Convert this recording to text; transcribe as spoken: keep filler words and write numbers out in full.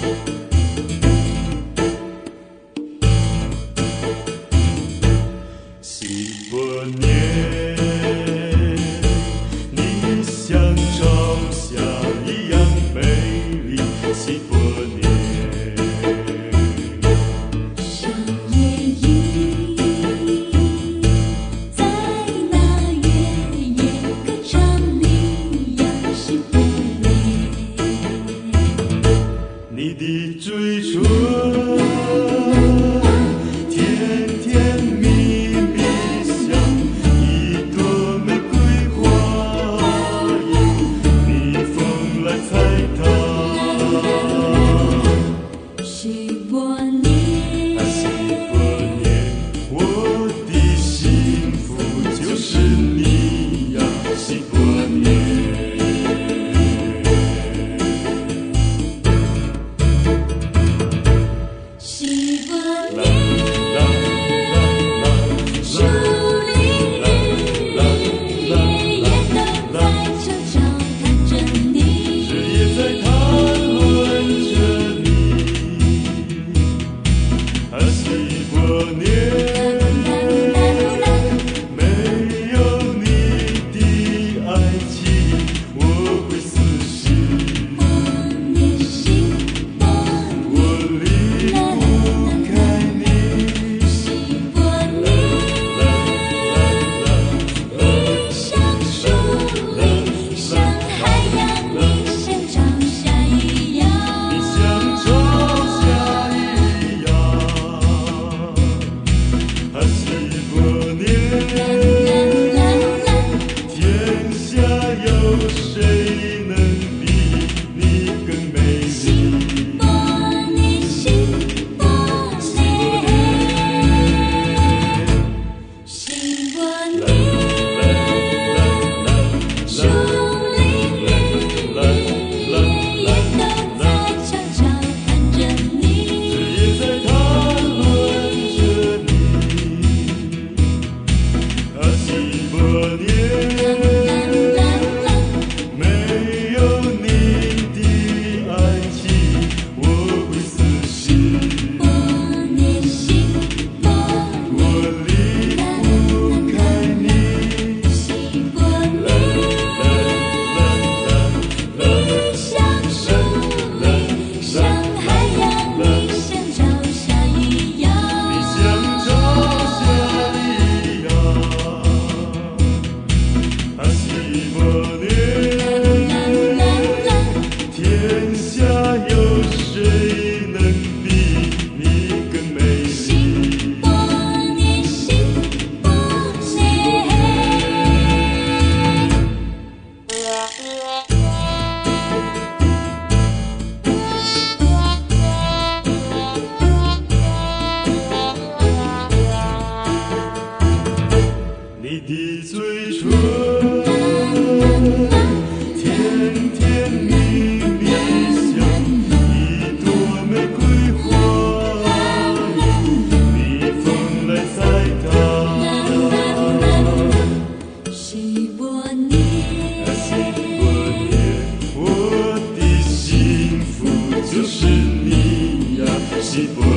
新的年，你像朝霞一样美丽。新的年， 上夜莺在那月夜歌唱你呀，新的年， 你的嘴唇甜甜蜜蜜，像一朵玫瑰花影，蜜蜂来采它。 新的年， 新的年，我的幸福就是你呀，新的年。 新的啦年， 啦啦啦树林里夜夜都在悄悄看着你。 日夜在谈论着你，啊，新的年，没有你的爱情，我会死心， 我的心， 我离不开你。 新的年，你像树林，像海洋，你像朝霞一样。 你像朝霞一样，啊，新的年，天下有谁能比你更美丽？ 新的年，新的年，新的年，树林里夜夜都在悄悄看着日你。 夜在谈论着你，啊，新的年，没有你的爱情，我会死心， 我的心， 我离不开你。 新的年，你像树林，像海洋，你像朝霞一样。 你像朝霞一样，啊，新的年，天下有谁能比你更美丽？ 新的年，新的你的嘴唇甜甜蜜蜜，像一朵玫瑰花影，蜜蜂来采它。 新的年， 新的年，我的幸福就是你呀，新的